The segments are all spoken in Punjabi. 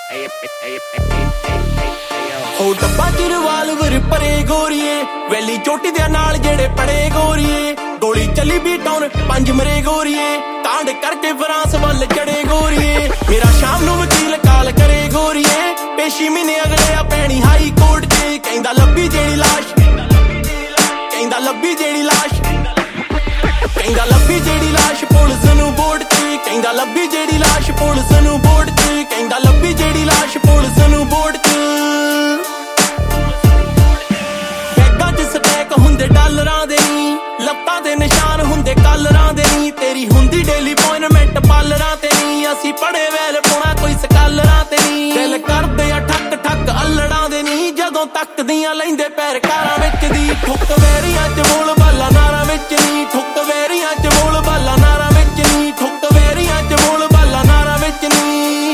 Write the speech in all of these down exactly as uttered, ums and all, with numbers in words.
ਹੋ ਡੱਬਾ ਚ ਰਿਵਾਲਵਰ ਪਰੇ ਗੋਰੀਏ, ਵੈਲੀ ਚੋਟੀ ਦੇ ਨਾਲ ਜਿਹੜੇ ਪੜੇ ਗੋਰੀਏ, ਗੋਲੀ ਚੱਲੀ ਵੀ ਟਾਉਨ ਪੰਜ ਮਰੇ ਗੋਰੀਏ, ਕਾਂਡ ਕਰਕੇ ਫਰਾਂਸ ਵੱਲ ਚੜੇ ਗੋਰੀਏ। ਮੇਰਾ ਸ਼ਾਮ ਨੂੰ ਵਕੀਲ ਕਾਲ ਕਰੇ ਗੋਰੀਏ, ਪੇਸ਼ੀ ਮਹੀਨੇ ਅਗਲੇ ਆ ਪੈਣੀ ਹਾਈ ਕੋਰਟ ਚ, ਕਹਿੰਦਾ ਲੱਭੀ ਜਿਹੜੀ ਲਾਸ਼, ਕਹਿੰਦਾ ਲੱਭੀ ਜਿਹੜੀ ਲਾਸ਼, ਕਹਿੰਦਾ ਲੱਭੀ ਜਿਹੜੀ ਲਾਸ਼ ਪੁਲਿਸ ਨੂੰ ਬੋਰਡ ਤੇ, ਕਹਿੰਦਾ ਲੱਭੀ ਜਿਹੜੀ ਲਾਸ਼ ਪੁਲਿਸ ਨੂੰ ਬੋਰਡ ਤੇ, ਕਹਿੰਦਾ ਲੱਭੀ ਜਿਹੜੀ ਲਾਸ਼ ਪੁਲਿਸ ਨੂੰ ਬੋਰਡ ਤੇ। ਬੈਗਾਂ ਚ ਸਟੈਕ ਹੁੰਦੇ ਡਾਲਰਾਂ ਦੇ ਨੀ, ਲੱਤਾਂ ਦੇ ਨਿਸ਼ਾਨ ਹੁੰਦੇ ਕਾਲਰਾਂ ਦੇ ਨੀ, ਤੇਰੀ ਹੁੰਦੀ ਡੇਲੀ ਅਪਾਇੰਟਮੈਂਟ ਪਾਲਰਾਂ ਤੇ ਨੀ, ਅਸੀਂ ਪੜੇ ਵੈਲ ਪਾਉਣਾ ਕੋਈ ਸਕਾਲਰਾਂ ਤੇ ਨੀ, ਦਿਲ ਕਰਦੇ ਆ ਠੱਕ ਠੱਕ ਅੱਲੜਾਂ ਦੇ ਨੀ, ਜਦੋਂ ਤੱਕਦੀਆਂ ਲੈਂਦੇ ਪੈਰ ਕਾਰਾਂ ਵਿੱਚ ਦੀ, ਠੁੱਕ ਵੈਰੀਆਂ ਚ ਬੋਲ ਬਾਲਾ ਨਾਰਾਂ ਵਿੱਚ ਨੀ, ਠੁੱਕ ਵੈਰੀਆਂ ਚ ਬੋਲ ਬਾਲਾ ਨਾਰਾਂ ਵਿੱਚ ਨੀ, ਠੁੱਕ ਵੈਰੀਆਂ ਚ ਬੋਲ ਬਾਲਾ ਨਾਰਾਂ ਵਿੱਚ ਨੀ।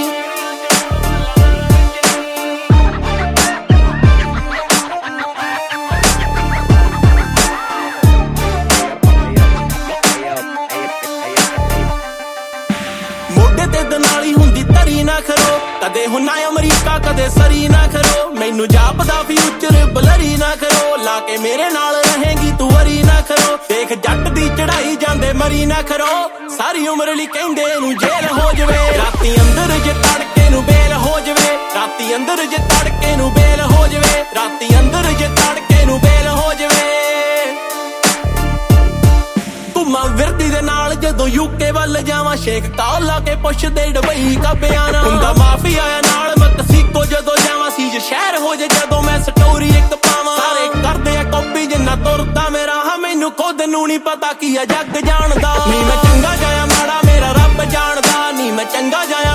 ਮੋਢੇ ਤੇ ਦਨਾਲੀ ਹੁੰਦੀ ਧਰੀ ਨਾ ਖਰੋ, ਕਦੇ ਹੁਣਾ ਅਮਰੀਕਾ ਕਦੇ ਸਰੀ ਨਾ ਖਰੋ, ਮੈਨੂੰ ਜਾਪਦਾ ਫਿਊਚਰ ਬਲਰੀ ਨਾ ਕਰੋ, ਲਾ ਕੇ ਮੇਰੇ ਨਾਲ ਰਹੇਗੀ ਤੂੰ ਵਰੀ ਨਾ ਕਰੋ, ਦੇਖ ਜੱਟ ਦੀ ਚੜਾਈ ਜਾਂਦੇ ਮਰੀ ਨਾ ਕਰੋ, ਸਾਰੀ ਉਮਰ ਲਈ ਕਹਿੰਦੇ ਨੂੰ ਜੇਲ ਹੋ ਜਵੇ, ਰਾਤੀ ਅੰਦਰ ਜੇ ਤੜਕੇ ਨੂੰ ਬੇਲ ਹੋ ਜਵੇ, ਰਾਤੀ ਅੰਦਰ ਜੇ ਤੜਕੇ ਨੂੰ ਬੇਲ ਹੋ ਜਵੇ, ਰਾਤੀ ਅੰਦਰ ਜੇ ਤੜਕੇ ਨੂੰ ਬੇਲ ਹੋ ਜਵੇ। ਘੁੰਮਾਂ ਵਿਰਦੀ ਦੇ ਨਾਲ ਜਦੋਂ ਯੂਕੇ ਵੱਲ ਜਾਵਾਂ, ਸ਼ੇਖ ਕਾਲ ਲਾ ਕੇ ਪੁੱਛਦੇ ਡਬਈ ਕਾ ਬਿਆਨਾ, ਹੁੰਦਾ ਮਾਫੀਆ ਆ ਨਾਲ ਮੈਕਸੀਕੋ ਜਦੋਂ ਜਾਵਾਂ, ਸੀਜ ਸ਼ਹਿਰ ਹੋ ਜੇ ਜਦੋਂ ਮੈਂ ਸਟੋਰੀ ਇੱਕ ਪਾਵਾਂ, ਸਾਰੇ ਕਰਦੇ ਆ ਕਾਪੀ ਜਿੰਨਾ ਤੁਰਦਾ ਮੇਰਾ, ਹਾਂ ਮੈਨੂੰ ਖੁਦ ਨੂੰ ਨੀ ਪਤਾ ਕੀ ਆ ਜੱਗ ਜਾਣਦਾ, ਨੀ ਮੈਂ ਚੰਗਾ ਜਾਇਆ ਮਾੜਾ ਮੇਰਾ ਰੱਬ ਜਾਣਦਾ, ਨੀ ਮੈਂ ਚੰਗਾ ਜਾਇਆ